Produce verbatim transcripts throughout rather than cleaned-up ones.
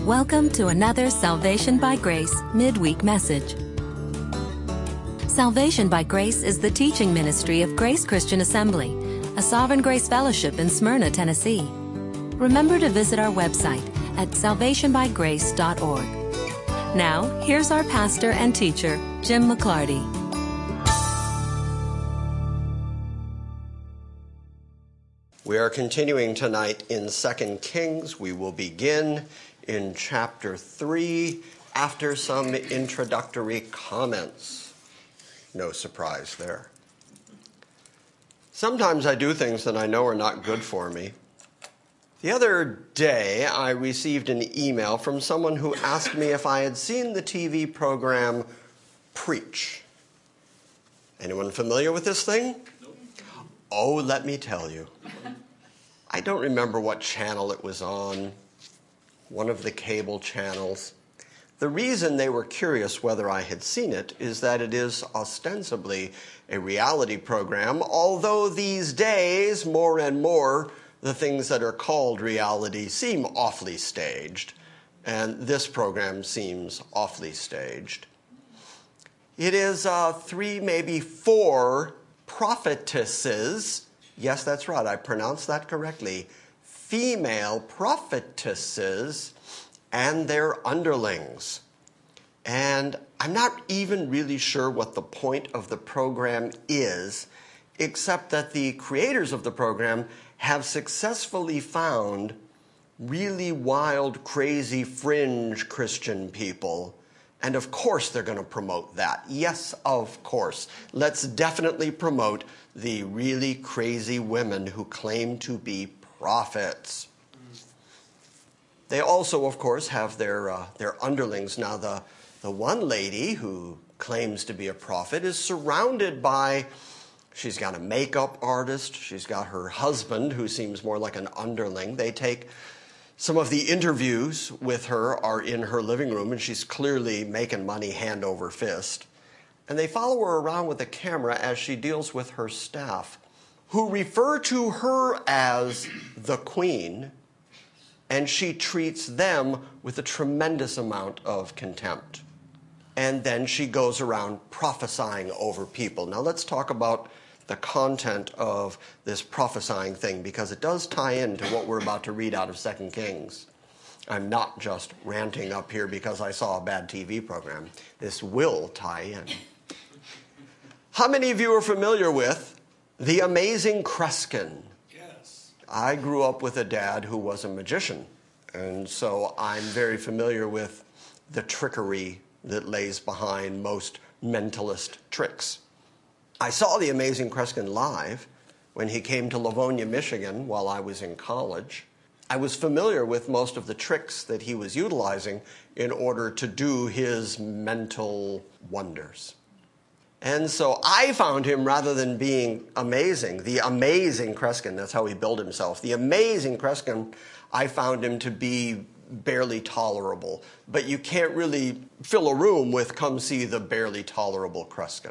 Welcome to another Salvation by Grace midweek message. Salvation by Grace is the teaching ministry of Grace Christian Assembly, a Sovereign Grace Fellowship in Smyrna, Tennessee. Remember to visit our website at salvation by grace dot org. Now, here's our pastor and teacher, Jim McClarty. We are continuing tonight in Second Kings. We will begin in chapter three after some introductory comments. No surprise there. Sometimes I do things that I know are not good for me. The other day, I received an email from someone who asked me if I had seen the T V program Preach. Anyone familiar with this thing? Nope. Oh, let me tell you. I don't remember what channel it was on, one of the cable channels. The reason they were curious whether I had seen it is that it is ostensibly a reality program, although these days, more and more, the things that are called reality seem awfully staged, and this program seems awfully staged. It is uh, three, maybe four prophetesses. Yes, that's right, I pronounced that correctly. Female prophetesses and their underlings. And I'm not even really sure what the point of the program is, except that the creators of the program have successfully found really wild, crazy, fringe Christian people. And of course they're going to promote that. Yes, of course. Let's definitely promote the really crazy women who claim to be prophets. They also, of course, have their uh, their underlings. Now, the, the one lady who claims to be a prophet is surrounded by, she's got a makeup artist, she's got her husband who seems more like an underling. They take some of the interviews with her are in her living room, and she's clearly making money hand over fist. And they follow her around with a camera as she deals with her staff, who refer to her as the queen, and she treats them with a tremendous amount of contempt. And then she goes around prophesying over people. Now let's talk about the content of this prophesying thing, because it does tie into what we're about to read out of Second Kings. I'm not just ranting up here because I saw a bad T V program. This will tie in. How many of you are familiar with The Amazing Kreskin? Yes. I grew up with a dad who was a magician, and so I'm very familiar with the trickery that lays behind most mentalist tricks. I saw The Amazing Kreskin live when he came to Livonia, Michigan, while I was in college. I was familiar with most of the tricks that he was utilizing in order to do his mental wonders. And so I found him, rather than being amazing, the amazing Kreskin, that's how he billed himself, the amazing Kreskin, I found him to be barely tolerable. But you can't really fill a room with, come see the barely tolerable Kreskin.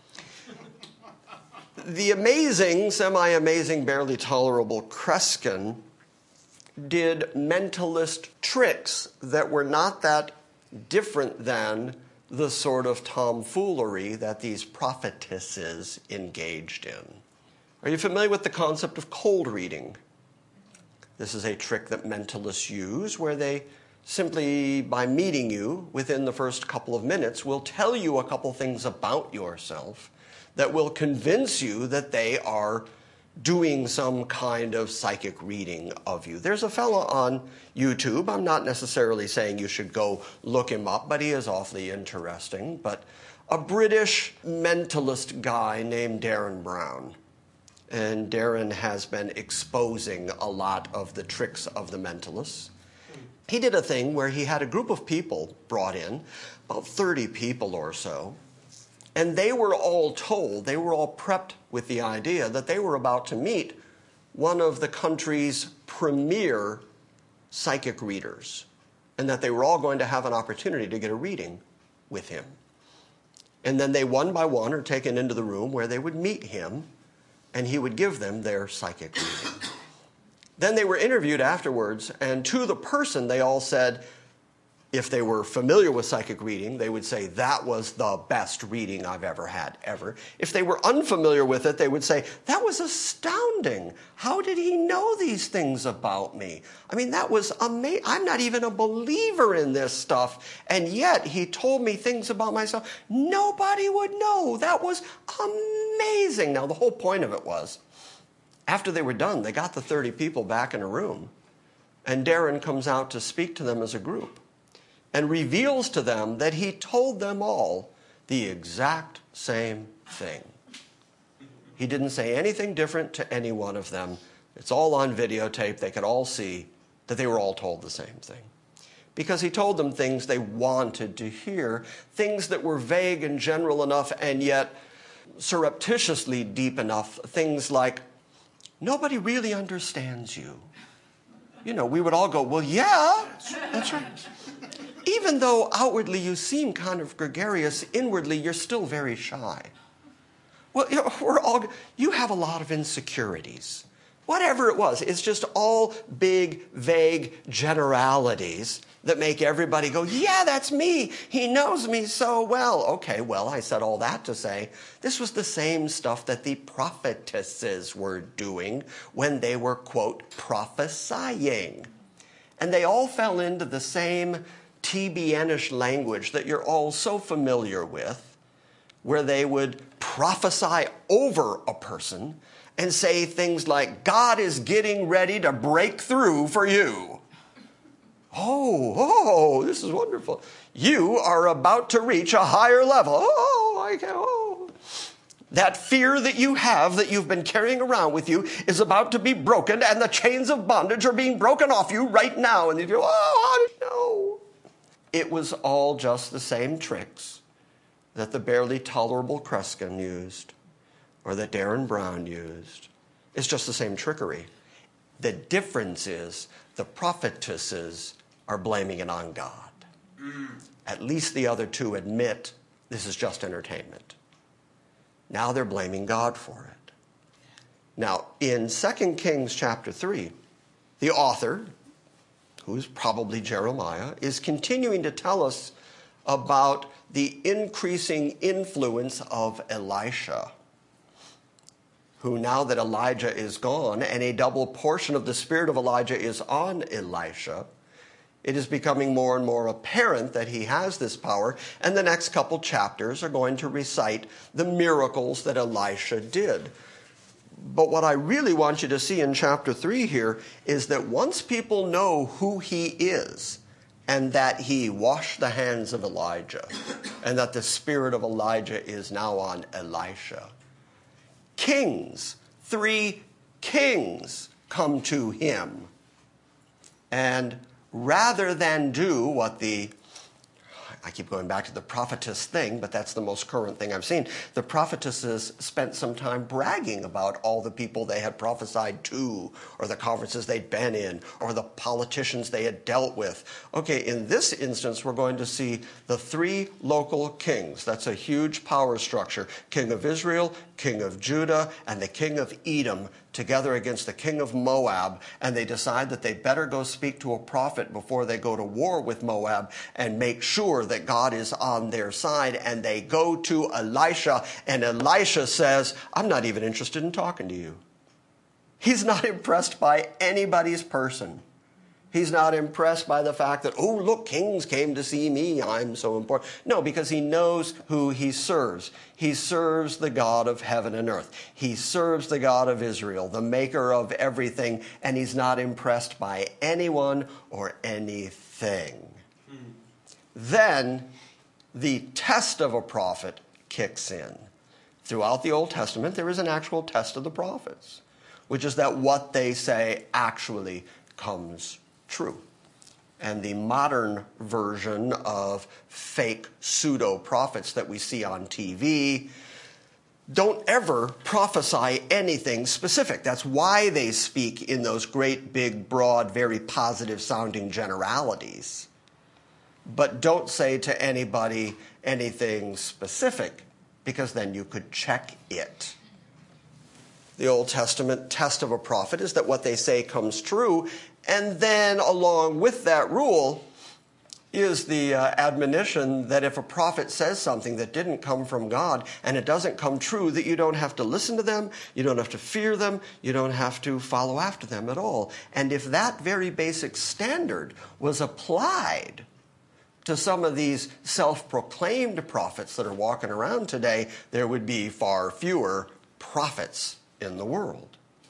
The amazing, semi-amazing, barely tolerable Kreskin did mentalist tricks that were not that different than the sort of tomfoolery that these prophetesses engaged in. Are you familiar with the concept of cold reading? This is a trick that mentalists use where they simply, by meeting you within the first couple of minutes, will tell you a couple things about yourself that will convince you that they are doing some kind of psychic reading of you. There's a fellow on YouTube. I'm not necessarily saying you should go look him up, but he is awfully interesting. But a British mentalist guy named Darren Brown. And Darren has been exposing a lot of the tricks of the mentalists. He did a thing where he had a group of people brought in, about thirty people or so, and they were all told, they were all prepped with the idea that they were about to meet one of the country's premier psychic readers, and that they were all going to have an opportunity to get a reading with him. And then they, one by one, are taken into the room where they would meet him, and he would give them their psychic reading. Then they were interviewed afterwards, and to the person they all said, If they were familiar with psychic reading, they would say, that was the best reading I've ever had, ever. If they were unfamiliar with it, they would say, that was astounding. How did he know these things about me? I mean, that was amazing. I'm not even a believer in this stuff, and yet he told me things about myself nobody would know. That was amazing. Now, the whole point of it was, after they were done, they got the thirty people back in a room, and Darren comes out to speak to them as a group, and reveals to them that he told them all the exact same thing. He didn't say anything different to any one of them. It's all on videotape. They could all see that they were all told the same thing. Because he told them things they wanted to hear, things that were vague and general enough and yet surreptitiously deep enough, things like, nobody really understands you. You know, we would all go, well, yeah, that's right. Even though outwardly you seem kind of gregarious, inwardly you're still very shy. Well, you know, we're all, you have a lot of insecurities. Whatever it was, it's just all big, vague generalities that make everybody go, yeah, that's me. He knows me so well. Okay, well, I said all that to say, this was the same stuff that the prophetesses were doing when they were, quote, prophesying. And they all fell into the same T B N-ish language that you're all so familiar with, where they would prophesy over a person and say things like, God is getting ready to break through for you. Oh, oh, this is wonderful. You are about to reach a higher level. Oh, I can't, oh. That fear that you have, that you've been carrying around with you, is about to be broken, and the chains of bondage are being broken off you right now. And you go, oh, no. It was all just the same tricks that the barely tolerable Kreskin used or that Darren Brown used. It's just the same trickery. The difference is the prophetesses are blaming it on God. Mm. At least the other two admit this is just entertainment. Now they're blaming God for it. Now, in Second Kings chapter three, the author, who's probably Jeremiah, is continuing to tell us about the increasing influence of Elisha, who, now that Elijah is gone and a double portion of the spirit of Elijah is on Elisha, it is becoming more and more apparent that he has this power, and the next couple chapters are going to recite the miracles that Elisha did. But what I really want you to see in chapter three here is that once people know who he is, and that he washed the hands of Elijah, and that the spirit of Elijah is now on Elisha, kings, three kings come to him. And rather than do what the, I keep going back to the prophetess thing, but that's the most current thing I've seen. The prophetesses spent some time bragging about all the people they had prophesied to, or the conferences they'd been in, or the politicians they had dealt with. Okay, in this instance, we're going to see the three local kings. That's a huge power structure. King of Israel, king of Judah, and the king of Edom together against the king of Moab, and they decide that they better go speak to a prophet before they go to war with Moab and make sure that God is on their side. And they go to Elisha, and Elisha says, I'm not even interested in talking to you. He's not impressed by anybody's person. He's not impressed by the fact that, oh, look, kings came to see me. I'm so important. No, because he knows who he serves. He serves the God of heaven and earth. He serves the God of Israel, the maker of everything, and he's not impressed by anyone or anything. Hmm. Then the test of a prophet kicks in. Throughout the Old Testament, there is an actual test of the prophets, which is that what they say actually comes true. And the modern version of fake pseudo-prophets that we see on T V don't ever prophesy anything specific. That's why they speak in those great, big, broad, very positive-sounding generalities. But don't say to anybody anything specific, because then you could check it. The Old Testament test of a prophet is that what they say comes true, and then along with that rule, is the uh, admonition that if a prophet says something that didn't come from God and it doesn't come true, that you don't have to listen to them, you don't have to fear them, you don't have to follow after them at all. And if that very basic standard was applied to some of these self-proclaimed prophets that are walking around today, there would be far fewer prophets in the world.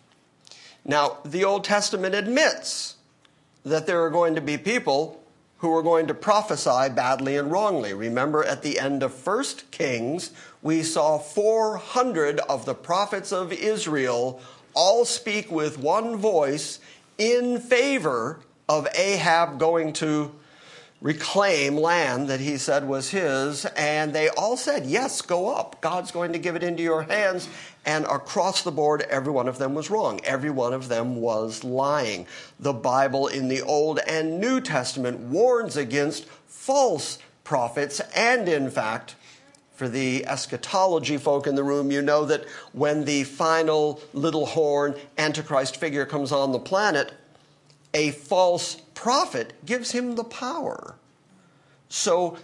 Now, the Old Testament admits that there are going to be people who are going to prophesy badly and wrongly. Remember, at the end of First Kings, we saw four hundred of the prophets of Israel all speak with one voice in favor of Ahab going to reclaim land that he said was his, and they all said, yes, go up. God's going to give it into your hands. And across the board, every one of them was wrong. Every one of them was lying. The Bible in the Old and New Testament warns against false prophets, and in fact, for the eschatology folk in the room, you know that when the final little horn Antichrist figure comes on the planet, a false prophet gives him the power. So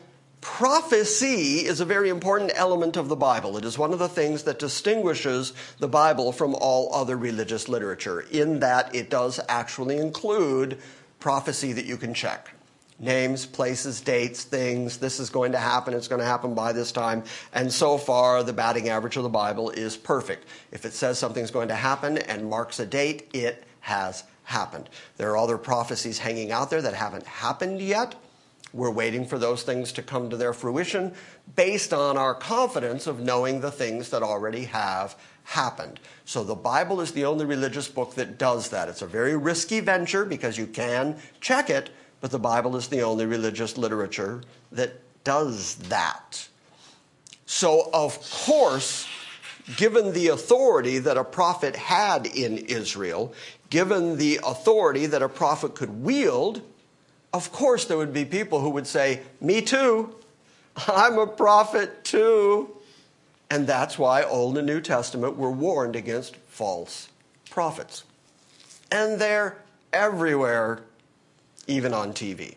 prophecy is a very important element of the Bible. It is one of the things that distinguishes the Bible from all other religious literature, in that it does actually include prophecy that you can check. Names, places, dates, things, this is going to happen, it's going to happen by this time. And so far, the batting average of the Bible is perfect. If it says something's going to happen and marks a date, it has happened. There are other prophecies hanging out there that haven't happened yet. We're waiting for those things to come to their fruition based on our confidence of knowing the things that already have happened. So the Bible is the only religious book that does that. It's a very risky venture because you can check it, but the Bible is the only religious literature that does that. So, of course, given the authority that a prophet had in Israel, given the authority that a prophet could wield, of course there would be people who would say, me too, I'm a prophet too. And that's why Old and New Testament were warned against false prophets. And they're everywhere, even on T V.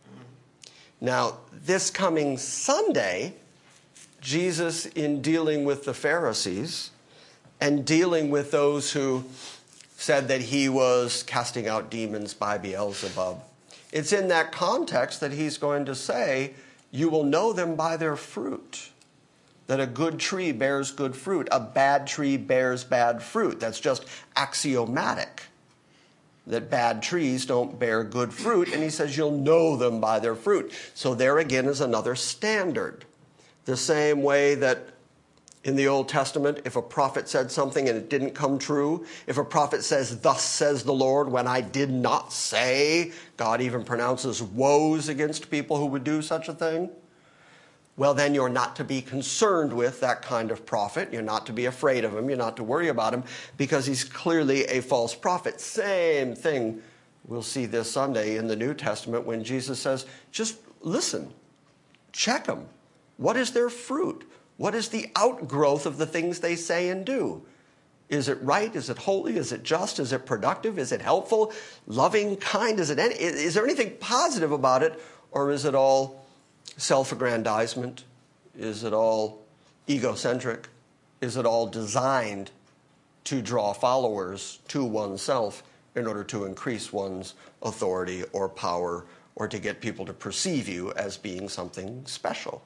Now, this coming Sunday, Jesus, in dealing with the Pharisees and dealing with those who said that he was casting out demons by Beelzebub, it's in that context that he's going to say, you will know them by their fruit. That a good tree bears good fruit. A bad tree bears bad fruit. That's just axiomatic. That bad trees don't bear good fruit. And he says you'll know them by their fruit. So there again is another standard. The same way that in the Old Testament, if a prophet said something and it didn't come true, if a prophet says, thus says the Lord, when I did not say, God even pronounces woes against people who would do such a thing, well, then you're not to be concerned with that kind of prophet. You're not to be afraid of him. You're not to worry about him because he's clearly a false prophet. Same thing we'll see this Sunday in the New Testament when Jesus says, just listen, check them. What is their fruit? What is the outgrowth of the things they say and do? Is it right? Is it holy? Is it just? Is it productive? Is it helpful? Loving, kind? Is it any, is there anything positive about it? Or is it all self-aggrandizement? Is it all egocentric? Is it all designed to draw followers to oneself in order to increase one's authority or power or to get people to perceive you as being something special?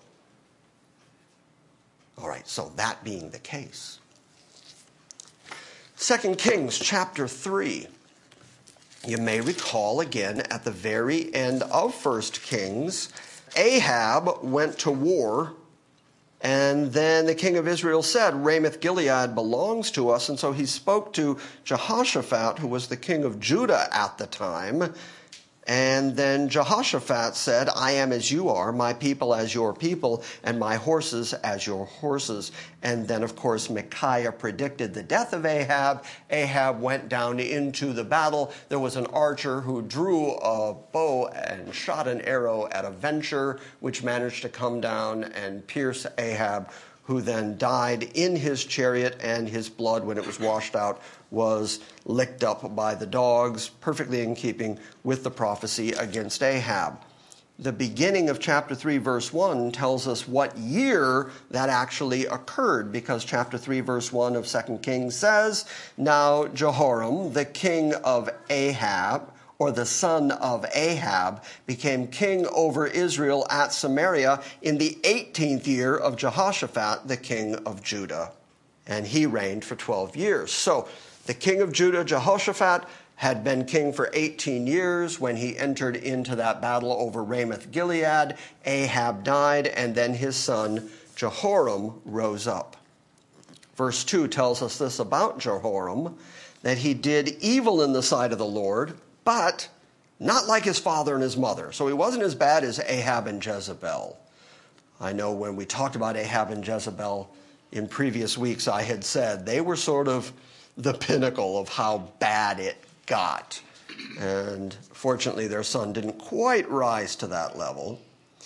All right, so that being the case. Second Kings chapter three. You may recall again at the very end of First Kings, Ahab went to war, and then the king of Israel said, Ramoth-Gilead belongs to us. And so he spoke to Jehoshaphat, who was the king of Judah at the time. And then Jehoshaphat said, I am as you are, my people as your people, and my horses as your horses. And then, of course, Micaiah predicted the death of Ahab. Ahab went down into the battle. There was an archer who drew a bow and shot an arrow at a venture, which managed to come down and pierce Ahab, who then died in his chariot, and his blood, when it was washed out, was licked up by the dogs, perfectly in keeping with the prophecy against Ahab. The beginning of chapter three, verse one tells us what year that actually occurred, because chapter three, verse one of Second Kings says, "Now Jehoram, the king of Ahab," or the son of Ahab, "became king over Israel at Samaria in the eighteenth year of Jehoshaphat, the king of Judah. And he reigned for twelve years." So the king of Judah, Jehoshaphat, had been king for eighteen years. When he entered into that battle over Ramoth Gilead, Ahab died, and then his son Jehoram rose up. Verse two tells us this about Jehoram, that he did evil in the sight of the Lord, but not like his father and his mother. So he wasn't as bad as Ahab and Jezebel. I know when we talked about Ahab and Jezebel in previous weeks, I had said they were sort of the pinnacle of how bad it got. And fortunately, their son didn't quite rise to that level.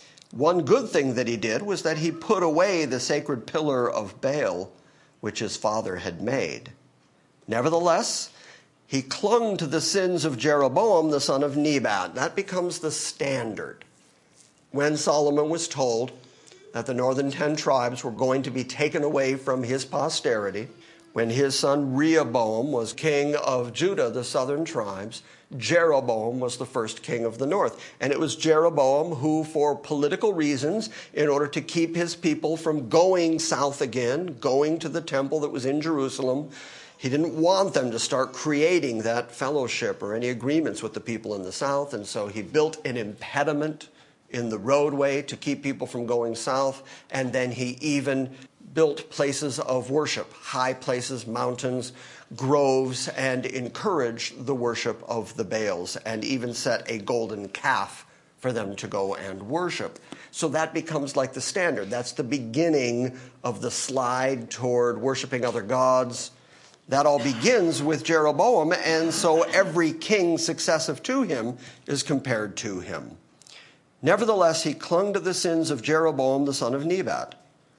One good thing that he did was that he put away the sacred pillar of Baal, which his father had made. Nevertheless, he clung to the sins of Jeroboam, the son of Nebat. That becomes the standard. When Solomon was told that the northern ten tribes were going to be taken away from his posterity, when his son Rehoboam was king of Judah, the southern tribes, Jeroboam was the first king of the north. And it was Jeroboam who, for political reasons, in order to keep his people from going south again, going to the temple that was in Jerusalem, he didn't want them to start creating that fellowship or any agreements with the people in the south. And so he built an impediment in the roadway to keep people from going south. And then he even built places of worship, high places, mountains, groves, and encouraged the worship of the Baals, and even set a golden calf for them to go and worship. So that becomes like the standard. That's the beginning of the slide toward worshiping other gods. That all begins with Jeroboam, and so every king successive to him is compared to him. Nevertheless, he clung to the sins of Jeroboam, the son of Nebat,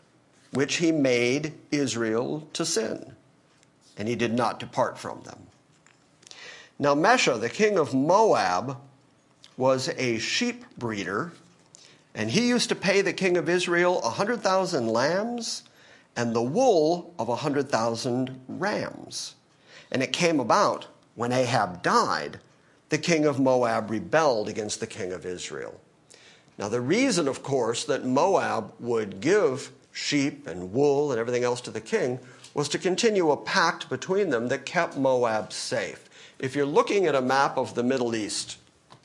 which he made Israel to sin, and he did not depart from them. Now Mesha, the king of Moab, was a sheep breeder, and he used to pay the king of Israel a hundred thousand lambs and the wool of a hundred thousand rams. And it came about, when Ahab died, the king of Moab rebelled against the king of Israel. Now the reason, of course, that Moab would give sheep and wool and everything else to the king was to continue a pact between them that kept Moab safe. If you're looking at a map of the Middle East,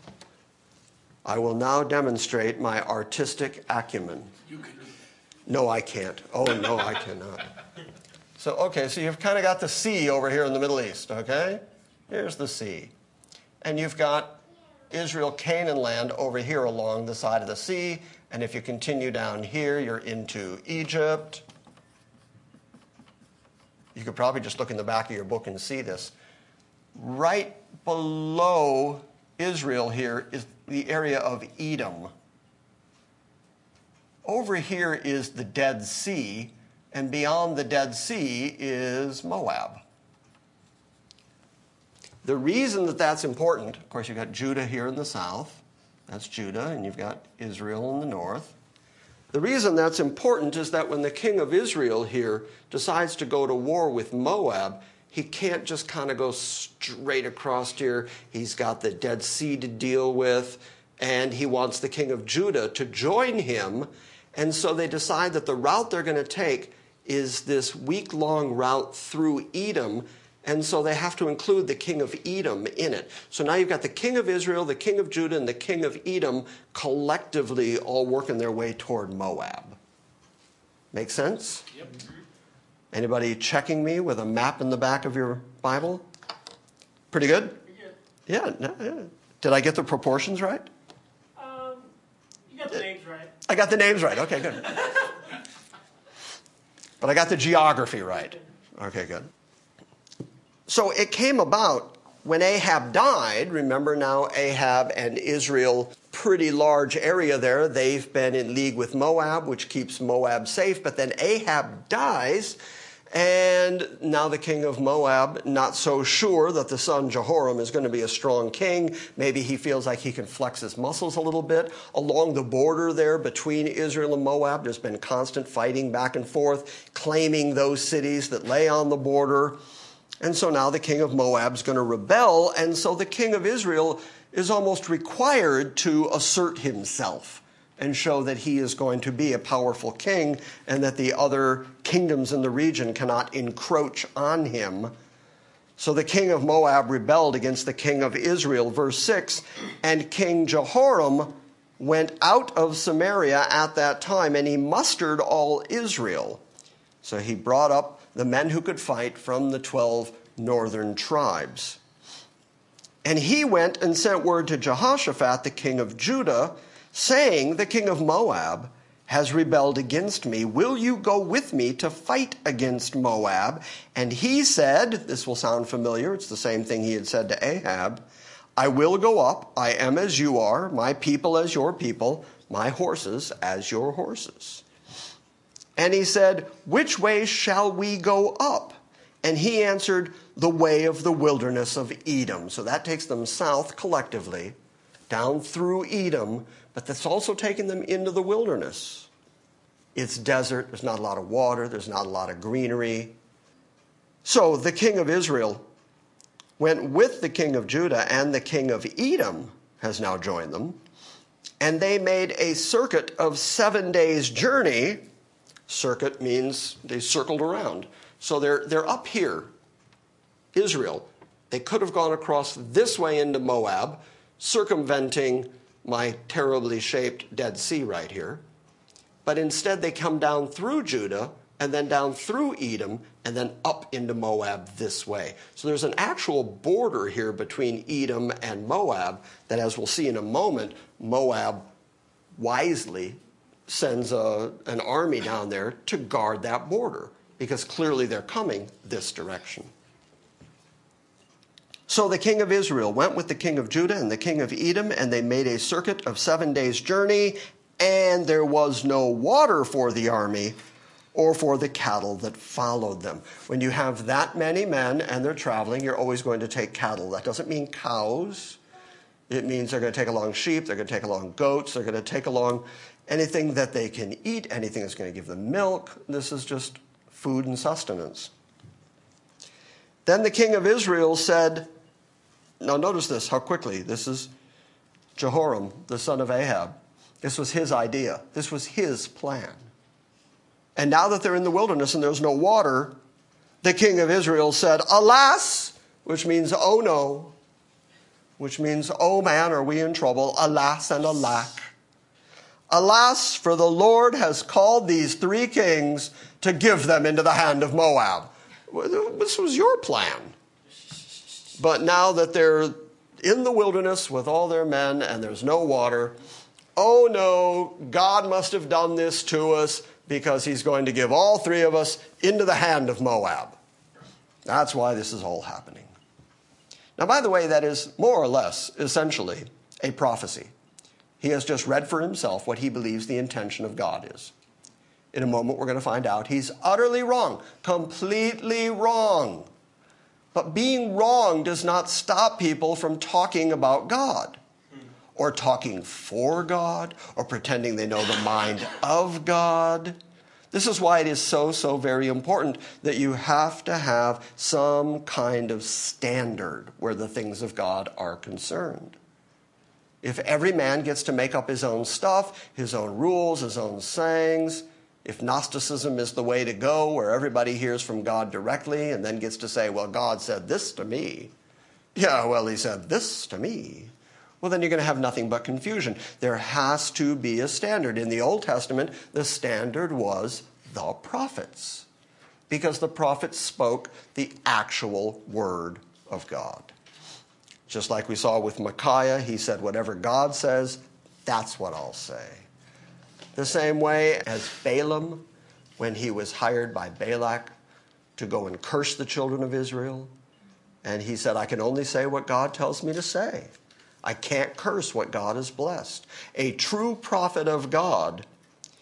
I will now demonstrate my artistic acumen. You can. No, I can't. Oh, no, I cannot. So, okay, so you've kind of got the sea over here in the Middle East, okay? Here's the sea. And you've got Israel, Canaan land over here along the side of the sea. And if you continue down here, you're into Egypt. You could probably just look in the back of your book and see this. Right below Israel here is the area of Edom. Over here is the Dead Sea, and beyond the Dead Sea is Moab. The reason that that's important, of course, you've got Judah here in the south. That's Judah, and you've got Israel in the north. The reason that's important is that when the king of Israel here decides to go to war with Moab, he can't just kind of go straight across here. He's got the Dead Sea to deal with, and he wants the king of Judah to join him. And so they decide that the route they're going to take is this week-long route through Edom. And so they have to include the king of Edom in it. So now you've got the king of Israel, the king of Judah, and the king of Edom collectively all working their way toward Moab. Make sense? Yep. Anybody checking me with a map in the back of your Bible? Pretty good? Pretty good. Yeah. No, yeah. Did I get the proportions right? Um, you got the names right. I got the names right. Okay, good. But I got the geography right. Okay, good. So it came about when Ahab died. Remember now, Ahab and Israel, pretty large area there. They've been in league with Moab, which keeps Moab safe. But then Ahab dies, And now the king of Moab, not so sure that the son Jehoram is going to be a strong king. Maybe he feels like he can flex his muscles a little bit. Along the border there between Israel and Moab, there's been constant fighting back and forth, claiming those cities that lay on the border. And so now the king of Moab is going to rebel. And so the king of Israel is almost required to assert himself and show that he is going to be a powerful king and that the other kingdoms in the region cannot encroach on him. So the king of Moab rebelled against the king of Israel. Verse six, and King Jehoram went out of Samaria at that time, and he mustered all Israel. So he brought up the men who could fight from the twelve northern tribes. And he went and sent word to Jehoshaphat, the king of Judah, saying, the king of Moab has rebelled against me. Will you go with me to fight against Moab? And he said, this will sound familiar, it's the same thing he had said to Ahab, I will go up, I am as you are, my people as your people, my horses as your horses. And he said, which way shall we go up? And he answered, the way of the wilderness of Edom. So that takes them south collectively, down through Edom, but that's also taking them into the wilderness. It's desert, there's not a lot of water, there's not a lot of greenery. So the king of Israel went with the king of Judah, and the king of Edom has now joined them. And they made a circuit of seven days' journey. Circuit means they circled around. So they're, they're up here, Israel. They could have gone across this way into Moab, circumventing my terribly shaped Dead Sea right here. But instead they come down through Judah and then down through Edom and then up into Moab this way. So there's an actual border here between Edom and Moab that, as we'll see in a moment, Moab wisely sends a, an army down there to guard that border because clearly they're coming this direction. So the king of Israel went with the king of Judah and the king of Edom, and they made a circuit of seven days' journey, and there was no water for the army or for the cattle that followed them. When you have that many men and they're traveling, you're always going to take cattle. That doesn't mean cows. It means they're going to take along sheep, they're going to take along goats, they're going to take along anything that they can eat, anything that's going to give them milk. This is just food and sustenance. Then the king of Israel said, now notice this, how quickly. This is Jehoram, the son of Ahab. This was his idea. This was his plan. And now that they're in the wilderness and there's no water, the king of Israel said, alas, which means oh no, which means oh man, are we in trouble, alas and alack. Alas, for the Lord has called these three kings to give them into the hand of Moab. This was your plan. But now that they're in the wilderness with all their men and there's no water, oh no, God must have done this to us because he's going to give all three of us into the hand of Moab. That's why this is all happening. Now, by the way, that is more or less essentially a prophecy. He has just read for himself what he believes the intention of God is. In a moment, we're going to find out he's utterly wrong, completely wrong. But being wrong does not stop people from talking about God or talking for God or pretending they know the mind of God. This is why it is so, so very important that you have to have some kind of standard where the things of God are concerned. If every man gets to make up his own stuff, his own rules, his own sayings, if Gnosticism is the way to go, where everybody hears from God directly and then gets to say, well, God said this to me. Yeah, well, he said this to me. Well, then you're going to have nothing but confusion. There has to be a standard. In the Old Testament, the standard was the prophets, because the prophets spoke the actual word of God. Just like we saw with Micaiah, he said, whatever God says, that's what I'll say. The same way as Balaam, when he was hired by Balak to go and curse the children of Israel, and he said, I can only say what God tells me to say. I can't curse what God has blessed. A true prophet of God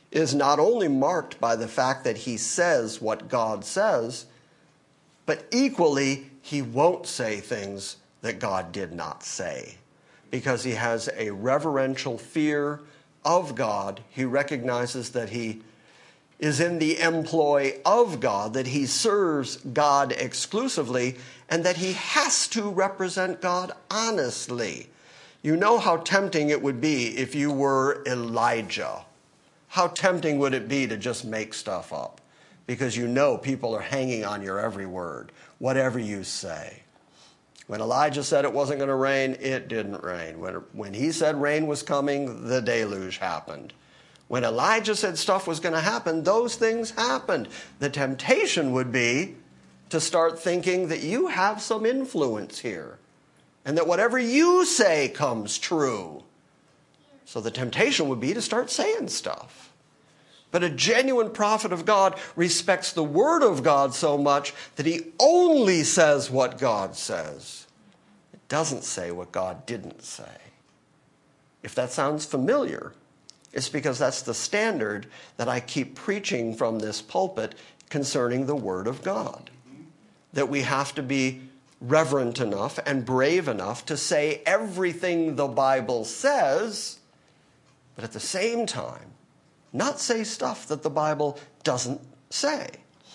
is not only marked by the fact that he says what God says, but equally, he won't say things that God did not say, because he has a reverential fear of God. He recognizes that he is in the employ of God, that he serves God exclusively, and that he has to represent God honestly. You know how tempting it would be if you were Elijah. How tempting would it be to just make stuff up? Because you know people are hanging on your every word, whatever you say. When Elijah said it wasn't going to rain, it didn't rain. When, when he said rain was coming, the deluge happened. When Elijah said stuff was going to happen, those things happened. The temptation would be to start thinking that you have some influence here and that whatever you say comes true. So the temptation would be to start saying stuff. But a genuine prophet of God respects the word of God so much that he only says what God says. It doesn't say what God didn't say. If that sounds familiar, it's because that's the standard that I keep preaching from this pulpit concerning the word of God. That we have to be reverent enough and brave enough to say everything the Bible says, but at the same time, not say stuff that the Bible doesn't say.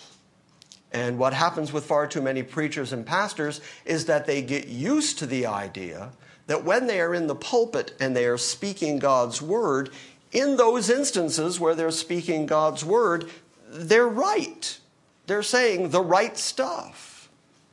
And what happens with far too many preachers and pastors is that they get used to the idea that when they are in the pulpit and they are speaking God's word, in those instances where they're speaking God's word, they're right. They're saying the right stuff.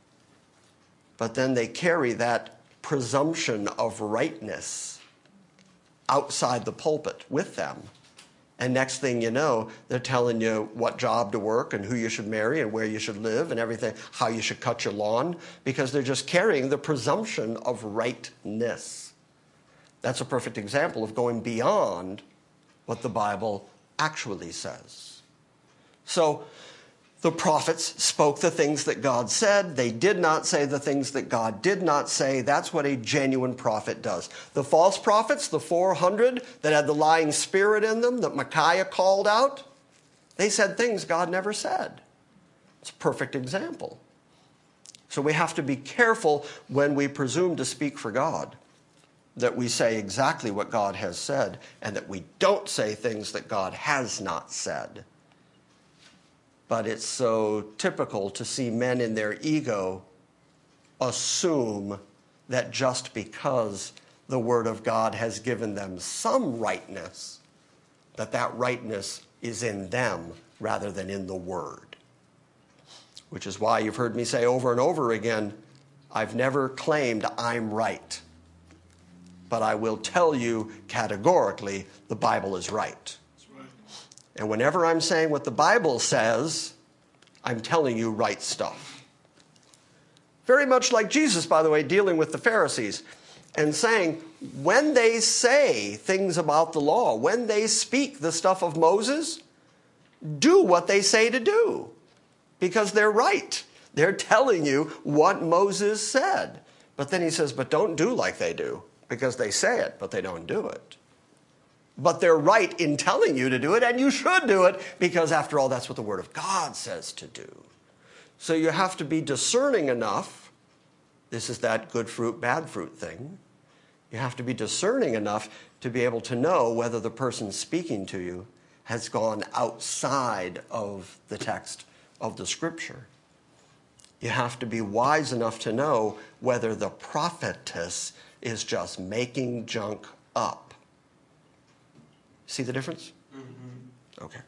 But then they carry that presumption of rightness outside the pulpit with them. And next thing you know, they're telling you what job to work and who you should marry and where you should live and everything, how you should cut your lawn, because they're just carrying the presumption of rightness. That's a perfect example of going beyond what the Bible actually says. So the prophets spoke the things that God said. They did not say the things that God did not say. That's what a genuine prophet does. The false prophets, the four hundred that had the lying spirit in them that Micaiah called out, they said things God never said. It's a perfect example. So we have to be careful when we presume to speak for God, that we say exactly what God has said and that we don't say things that God has not said. But it's so typical to see men in their ego assume that just because the Word of God has given them some rightness, that that rightness is in them rather than in the Word. Which is why you've heard me say over and over again, I've never claimed I'm right. But I will tell you categorically, the Bible is right. And whenever I'm saying what the Bible says, I'm telling you right stuff. Very much like Jesus, by the way, dealing with the Pharisees and saying, when they say things about the law, when they speak the stuff of Moses, do what they say to do, because they're right. They're telling you what Moses said. But then he says, but don't do like they do, because they say it, but they don't do it. But they're right in telling you to do it, and you should do it, because after all, that's what the Word of God says to do. So you have to be discerning enough. This is that good fruit, bad fruit thing. You have to be discerning enough to be able to know whether the person speaking to you has gone outside of the text of the Scripture. You have to be wise enough to know whether the prophetess is just making junk up. See the difference? Mm-hmm. Okay.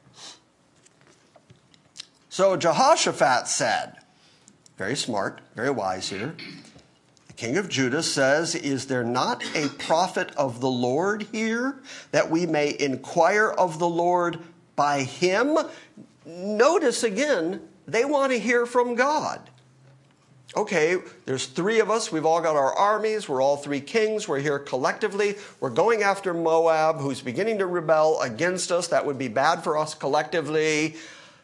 So Jehoshaphat said, very smart, very wise here, the king of Judah says, is there not a prophet of the Lord here, that we may inquire of the Lord by him? Notice again, they want to hear from God. Okay, there's three of us. We've all got our armies. We're all three kings. We're here collectively. We're going after Moab, who's beginning to rebel against us. That would be bad for us collectively.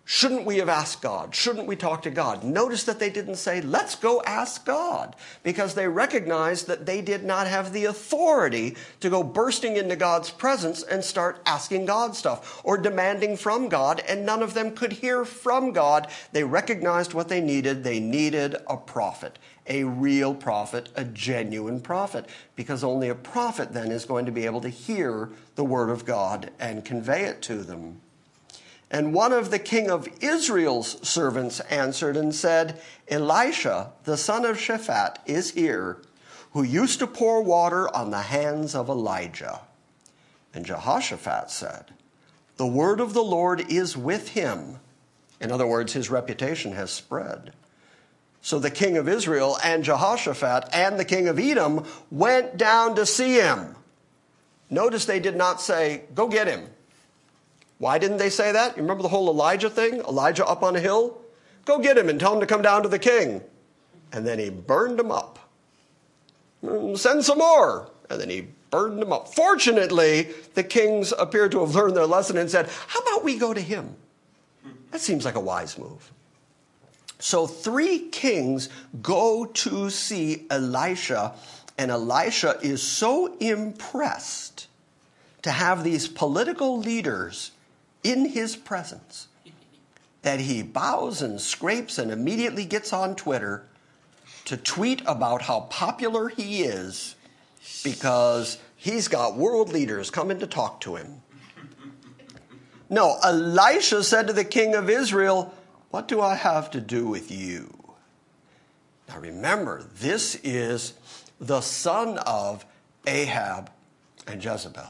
Shouldn't we have asked God? Shouldn't we talk to God? Notice that they didn't say, let's go ask God, because they recognized that they did not have the authority to go bursting into God's presence and start asking God stuff or demanding from God, and none of them could hear from God. They recognized what they needed. They needed a prophet, a real prophet, a genuine prophet, because only a prophet then is going to be able to hear the word of God and convey it to them. And one of the king of Israel's servants answered and said, Elisha, the son of Shaphat, is here, who used to pour water on the hands of Elijah. And Jehoshaphat said, the word of the Lord is with him. In other words, his reputation has spread. So the king of Israel and Jehoshaphat and the king of Edom went down to see him. Notice they did not say, go get him. Why didn't they say that? You remember the whole Elijah thing? Elijah up on a hill? Go get him and tell him to come down to the king. And then he burned him up. Send some more. And then he burned him up. Fortunately, the kings appeared to have learned their lesson and said, how about we go to him? That seems like a wise move. So three kings go to see Elisha, and Elisha is so impressed to have these political leaders in his presence that he bows and scrapes and immediately gets on Twitter to tweet about how popular he is because he's got world leaders coming to talk to him. No, Elisha said to the king of Israel, what do I have to do with you? Now remember, this is the son of Ahab and Jezebel.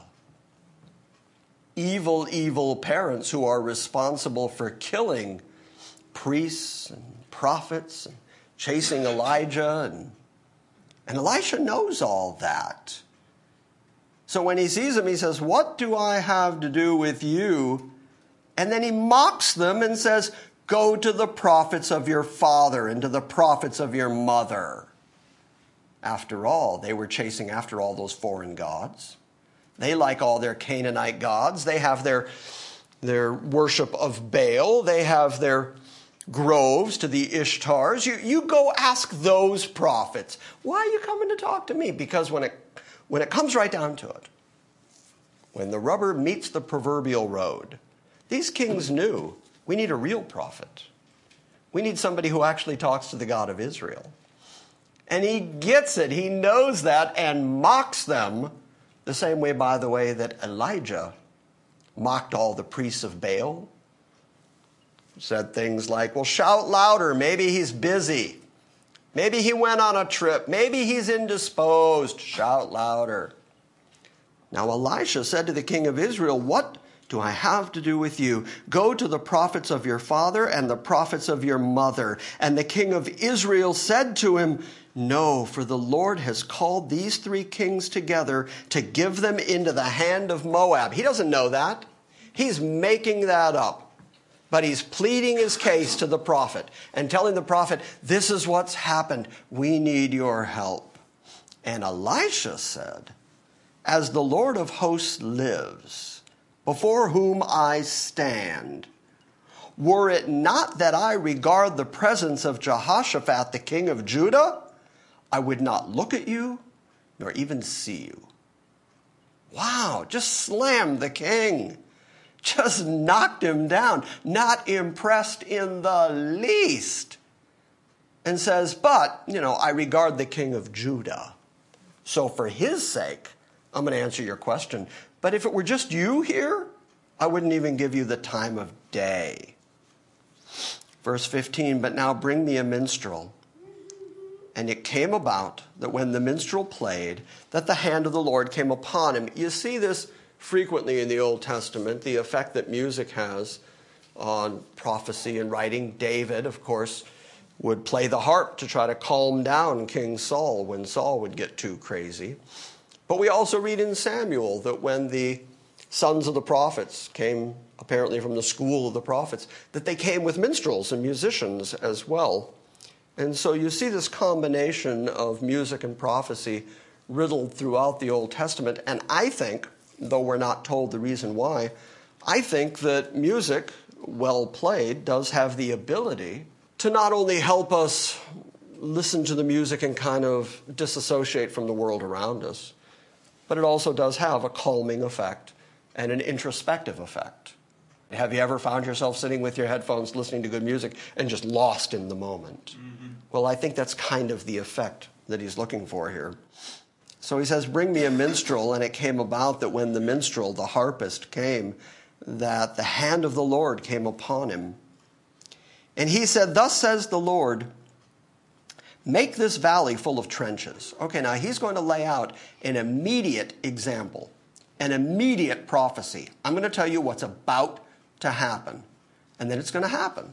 Evil, evil parents who are responsible for killing priests and prophets and chasing Elijah. And, and Elisha knows all that. So when he sees him, he says, what do I have to do with you? And then he mocks them and says, go to the prophets of your father and to the prophets of your mother. After all, they were chasing after all those foreign gods. They like all their Canaanite gods. They have their, their worship of Baal. They have their groves to the Ishtars. You, you go ask those prophets. Why are you coming to talk to me? Because when it, when it comes right down to it, when the rubber meets the proverbial road, these kings knew we need a real prophet. We need somebody who actually talks to the God of Israel. And he gets it. He knows that and mocks them. The same way, by the way, that Elijah mocked all the priests of Baal. Said things like, well, shout louder. Maybe he's busy. Maybe he went on a trip. Maybe he's indisposed. Shout louder. Now Elisha said to the king of Israel, what do I have to do with you? Go to the prophets of your father and the prophets of your mother. And the king of Israel said to him, no, for the Lord has called these three kings together to give them into the hand of Moab. He doesn't know that. He's making that up. But he's pleading his case to the prophet and telling the prophet, this is what's happened. We need your help. And Elisha said, as the Lord of hosts lives, before whom I stand, were it not that I regard the presence of Jehoshaphat, the king of Judah, I would not look at you, nor even see you. Wow, just slammed the king. Just knocked him down. Not impressed in the least. And says, but, you know, I regard the king of Judah. So for his sake, I'm going to answer your question. But if it were just you here, I wouldn't even give you the time of day. Verse fifteen, but now bring me a minstrel. And it came about that when the minstrel played, that the hand of the Lord came upon him. You see this frequently in the Old Testament, the effect that music has on prophecy and writing. David, of course, would play the harp to try to calm down King Saul when Saul would get too crazy. But we also read in Samuel that when the sons of the prophets came apparently from the school of the prophets, that they came with minstrels and musicians as well. And so you see this combination of music and prophecy riddled throughout the Old Testament. And I think, though we're not told the reason why, I think that music, well played, does have the ability to not only help us listen to the music and kind of disassociate from the world around us, but it also does have a calming effect and an introspective effect. Have you ever found yourself sitting with your headphones listening to good music and just lost in the moment? Mm-hmm. Well, I think that's kind of the effect that he's looking for here. So he says, bring me a minstrel, and it came about that when the minstrel, the harpist, came, that the hand of the Lord came upon him. And he said, thus says the Lord, make this valley full of trenches. Okay, now he's going to lay out an immediate example, an immediate prophecy. I'm going to tell you what's about to happen, and then it's going to happen.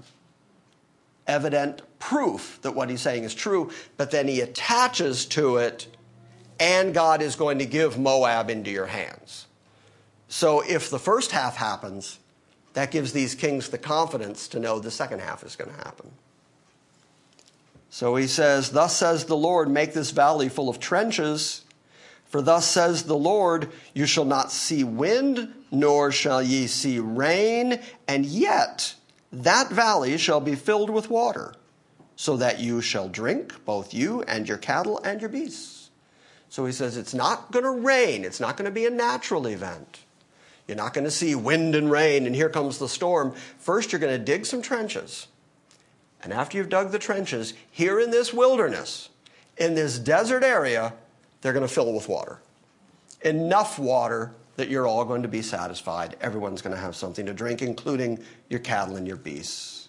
Evident proof that what he's saying is true, but then he attaches to it, and God is going to give Moab into your hands. So if the first half happens, that gives these kings the confidence to know the second half is going to happen. So he says, thus says the Lord, make this valley full of trenches. For thus says the Lord, you shall not see wind, nor shall ye see rain, and yet that valley shall be filled with water, so that you shall drink, both you and your cattle and your beasts. So he says it's not going to rain. It's not going to be a natural event. You're not going to see wind and rain, and here comes the storm. First, you're going to dig some trenches. And after you've dug the trenches, here in this wilderness, in this desert area, they're going to fill with water. Enough water that you're all going to be satisfied. Everyone's going to have something to drink, including your cattle and your beasts.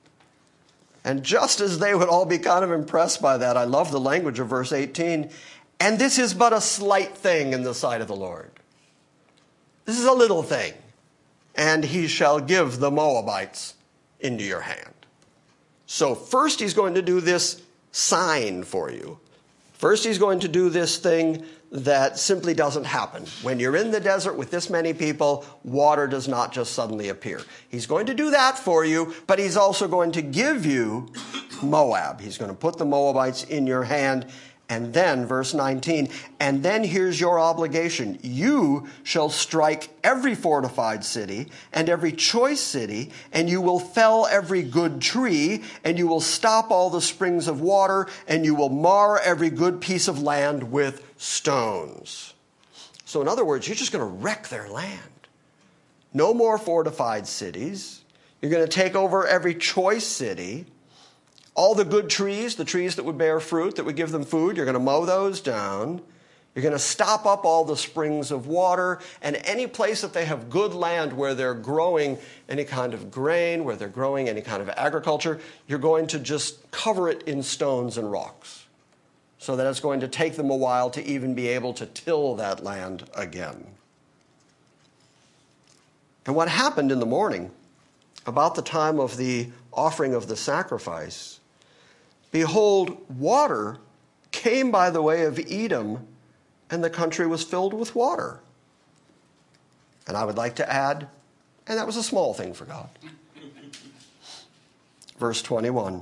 And just as they would all be kind of impressed by that, I love the language of verse eighteen. And this is but a slight thing in the sight of the Lord. This is a little thing. And he shall give the Moabites into your hand. So first he's going to do this sign for you. First he's going to do this thing that simply doesn't happen. When you're in the desert with this many people, water does not just suddenly appear. He's going to do that for you, but he's also going to give you Moab. He's going to put the Moabites in your hand. And then, verse nineteen, and then here's your obligation. You shall strike every fortified city and every choice city, and you will fell every good tree, and you will stop all the springs of water, and you will mar every good piece of land with stones. So in other words, you're just going to wreck their land. No more fortified cities. You're going to take over every choice city. All the good trees, the trees that would bear fruit, that would give them food, you're going to mow those down. You're going to stop up all the springs of water, and any place that they have good land where they're growing any kind of grain, where they're growing any kind of agriculture, you're going to just cover it in stones and rocks, so that it's going to take them a while to even be able to till that land again. And what happened in the morning, about the time of the offering of the sacrifice, behold, water came by the way of Edom, and the country was filled with water. And I would like to add, and that was a small thing for God. Verse twenty-one.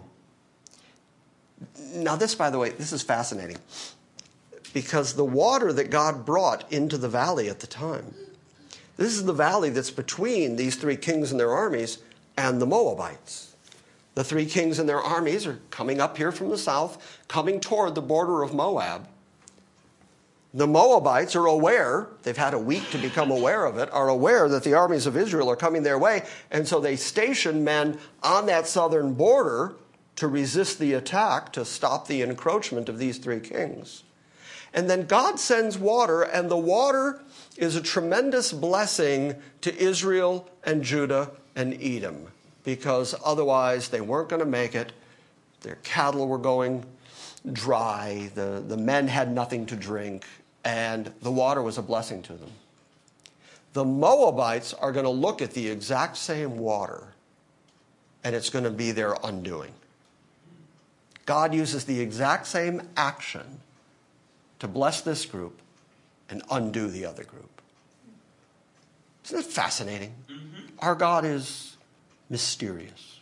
Now this, by the way, this is fascinating, because the water that God brought into the valley at the time, this is the valley that's between these three kings and their armies and the Moabites. The three kings and their armies are coming up here from the south, coming toward the border of Moab. The Moabites are aware, they've had a week to become aware of it, are aware that the armies of Israel are coming their way, and so they station men on that southern border to resist the attack, to stop the encroachment of these three kings. And then God sends water, and the water is a tremendous blessing to Israel and Judah and Edom, because otherwise they weren't going to make it. Their cattle were going dry. The, the men had nothing to drink, and the water was a blessing to them. The Moabites are going to look at the exact same water, and it's going to be their undoing. God uses the exact same action to bless this group and undo the other group. Isn't that fascinating? Mm-hmm. Our God is mysterious.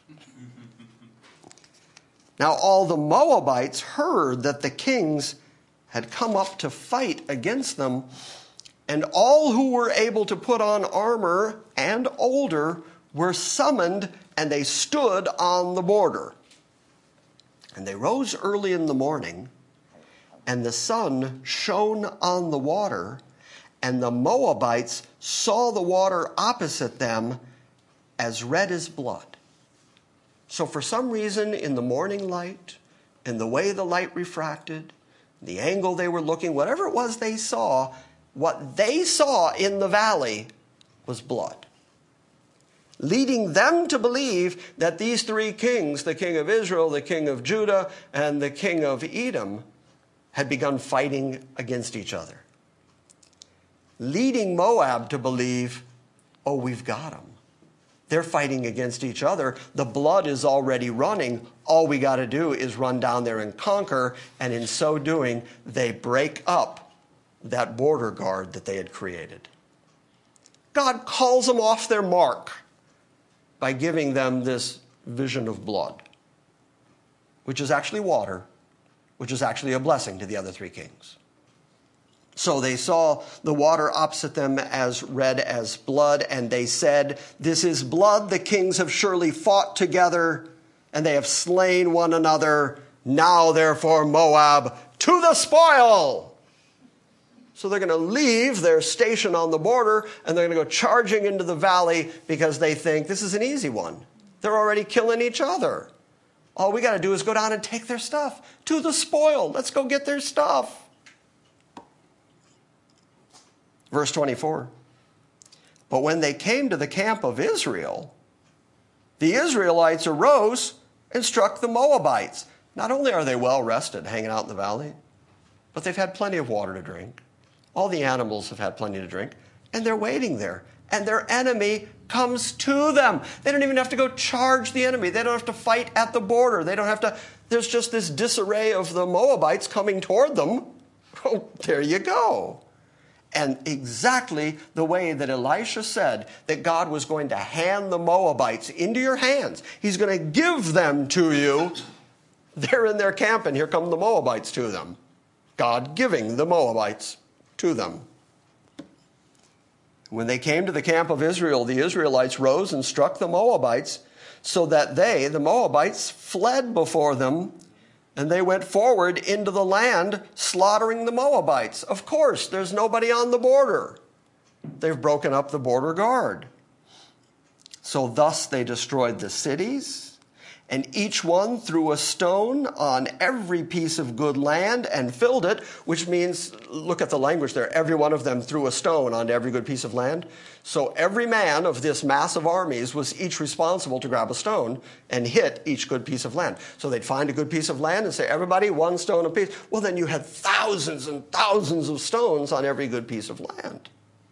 Now all the Moabites heard that the kings had come up to fight against them, And all who were able to put on armor and older were summoned, and they stood on the border. And they rose early in the morning, and the sun shone on the water, and the Moabites saw the water opposite them as red as blood. So for some reason, in the morning light, in the way the light refracted, the angle they were looking, whatever it was they saw, what they saw in the valley was blood, leading them to believe that these three kings, the king of Israel, the king of Judah, and the king of Edom, had begun fighting against each other, leading Moab to believe, oh, we've got them. They're fighting against each other. The blood is already running. All we got to do is run down there and conquer, and in so doing, they break up that border guard that they had created. God calls them off their mark by giving them this vision of blood, which is actually water, which is actually a blessing to the other three kings. So they saw the water opposite them as red as blood, and they said, this is blood. The kings have surely fought together, and they have slain one another. Now, therefore, Moab, to the spoil. So they're going to leave their station on the border, and they're going to go charging into the valley because they think this is an easy one. They're already killing each other. All we got to do is go down and take their stuff. To the spoil. Let's go get their stuff. Verse twenty-four. But when they came to the camp of Israel, the Israelites arose and struck the Moabites. Not only are they well rested hanging out in the valley, but they've had plenty of water to drink. All the animals have had plenty to drink, and they're waiting there. And their enemy comes to them. They don't even have to go charge the enemy. They don't have to fight at the border. They don't have to, there's just this disarray of the Moabites coming toward them. Oh, there you go. And exactly the way that Elisha said that God was going to hand the Moabites into your hands. He's going to give them to you. They're in their camp, and here come the Moabites to them. God giving the Moabites to them. When they came to the camp of Israel, the Israelites rose and struck the Moabites, so that they, the Moabites, fled before them, and they went forward into the land, slaughtering the Moabites. Of course, there's nobody on the border. They've broken up the border guard. So thus they destroyed the cities, and each one threw a stone on every piece of good land and filled it, which means, look at the language there, every one of them threw a stone on every good piece of land. So every man of this massive armies was each responsible to grab a stone and hit each good piece of land. So they'd find a good piece of land and say, everybody, one stone apiece. Well, then you had thousands and thousands of stones on every good piece of land.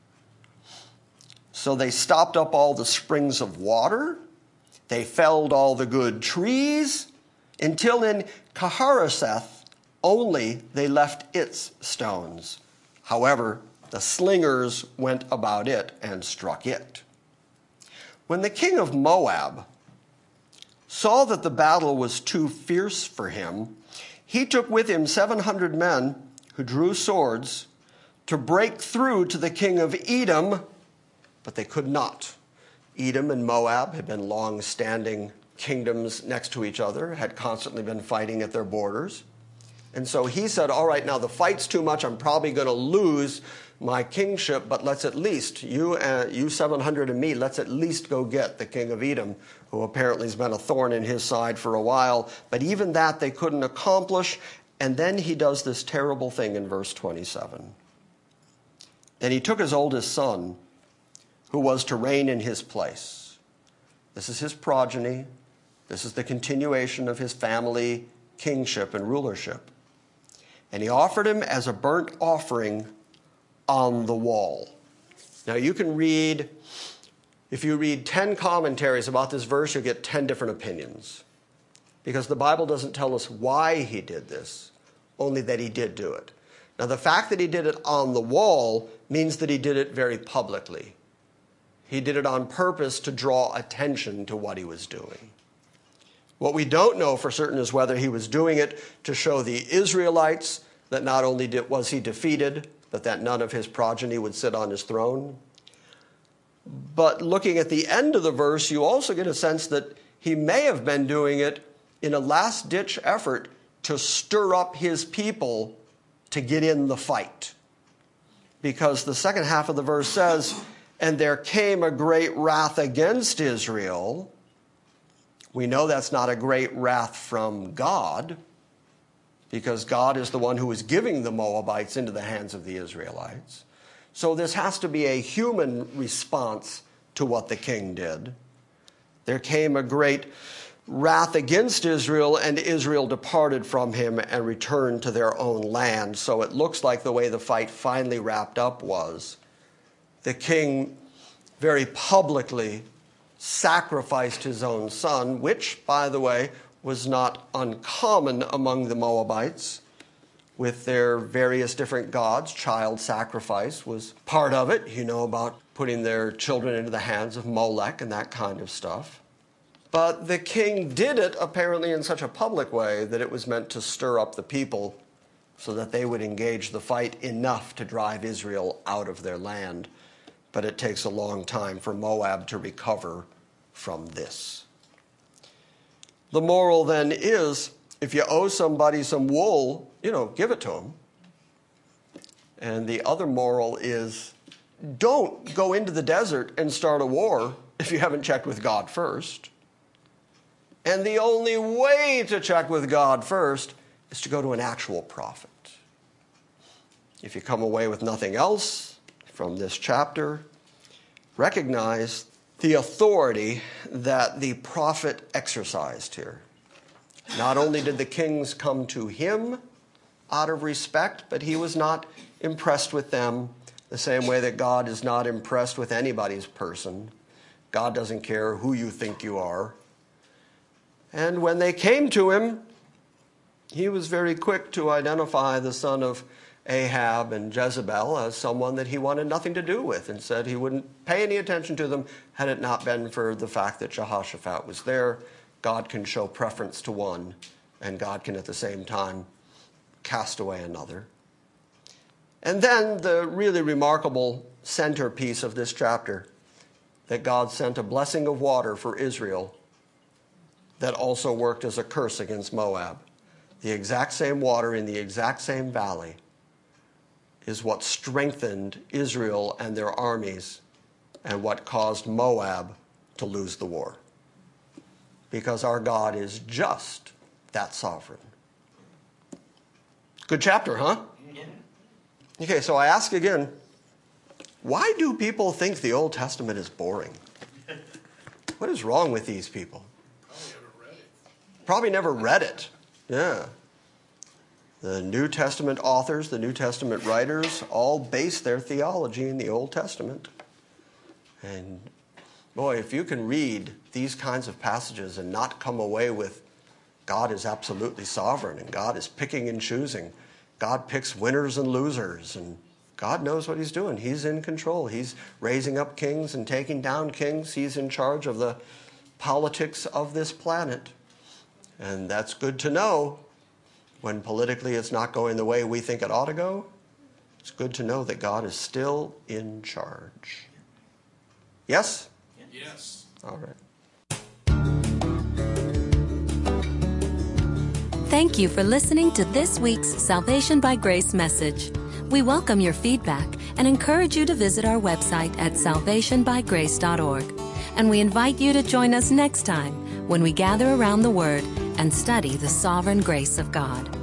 So they stopped up all the springs of water. They felled all the good trees, until in Kaharaseth only they left its stones. However, the slingers went about it and struck it. When the king of Moab saw that the battle was too fierce for him, he took with him seven hundred men who drew swords to break through to the king of Edom, but they could not. Edom and Moab had been long-standing kingdoms next to each other, had constantly been fighting at their borders. And so he said, all right, now the fight's too much. I'm probably going to lose my kingship, but let's at least, you, uh, you seven hundred and me, let's at least go get the king of Edom, who apparently has been a thorn in his side for a while. But even that they couldn't accomplish. And then he does this terrible thing in verse twenty-seven. And he took his oldest son, who was to reign in his place. This is his progeny. This is the continuation of his family kingship and rulership. And he offered him as a burnt offering on the wall. Now you can read, if you read ten commentaries about this verse, you'll get ten different opinions. Because the Bible doesn't tell us why he did this, only that he did do it. Now the fact that he did it on the wall means that he did it very publicly. He did it on purpose to draw attention to what he was doing. What we don't know for certain is whether he was doing it to show the Israelites that not only did, was he defeated, but that none of his progeny would sit on his throne. But looking at the end of the verse, you also get a sense that he may have been doing it in a last-ditch effort to stir up his people to get in the fight. Because the second half of the verse says, and there came a great wrath against Israel. We know that's not a great wrath from God, because God is the one who is giving the Moabites into the hands of the Israelites. So this has to be a human response to what the king did. There came a great wrath against Israel, and Israel departed from him and returned to their own land. So it looks like the way the fight finally wrapped up was the king very publicly sacrificed his own son, which, by the way, was not uncommon among the Moabites. With their various different gods, child sacrifice was part of it. You know about putting their children into the hands of Molech and that kind of stuff. But the king did it apparently in such a public way that it was meant to stir up the people so that they would engage the fight enough to drive Israel out of their land. But it takes a long time for Moab to recover from this. The moral then is, if you owe somebody some wool, you know, give it to them. And the other moral is, don't go into the desert and start a war if you haven't checked with God first. And the only way to check with God first is to go to an actual prophet. If you come away with nothing else from this chapter, recognize the authority that the prophet exercised here. Not only did the kings come to him out of respect, but he was not impressed with them the same way that God is not impressed with anybody's person. God doesn't care who you think you are. And when they came to him, he was very quick to identify the son of Ahab and Jezebel as someone that he wanted nothing to do with, and said he wouldn't pay any attention to them had it not been for the fact that Jehoshaphat was there. God can show preference to one, and God can at the same time cast away another. And then the really remarkable centerpiece of this chapter, that God sent a blessing of water for Israel that also worked as a curse against Moab. The exact same water in the exact same valley is what strengthened Israel and their armies and what caused Moab to lose the war. Because our God is just that sovereign. Good chapter, huh? Yeah. Okay, so I ask again, why do people think the Old Testament is boring? What is wrong with these people? Probably never read it. Yeah. The New Testament authors, the New Testament writers, all base their theology in the Old Testament. And boy, if you can read these kinds of passages and not come away with God is absolutely sovereign and God is picking and choosing. God picks winners and losers, and God knows what he's doing. He's in control. He's raising up kings and taking down kings. He's in charge of the politics of this planet. And that's good to know when politically it's not going the way we think it ought to go. It's good to know that God is still in charge. Yes? Yes. All right. Thank you for listening to this week's Salvation by Grace message. We welcome your feedback and encourage you to visit our website at salvation by grace dot org. And we invite you to join us next time when we gather around the Word and study the sovereign grace of God.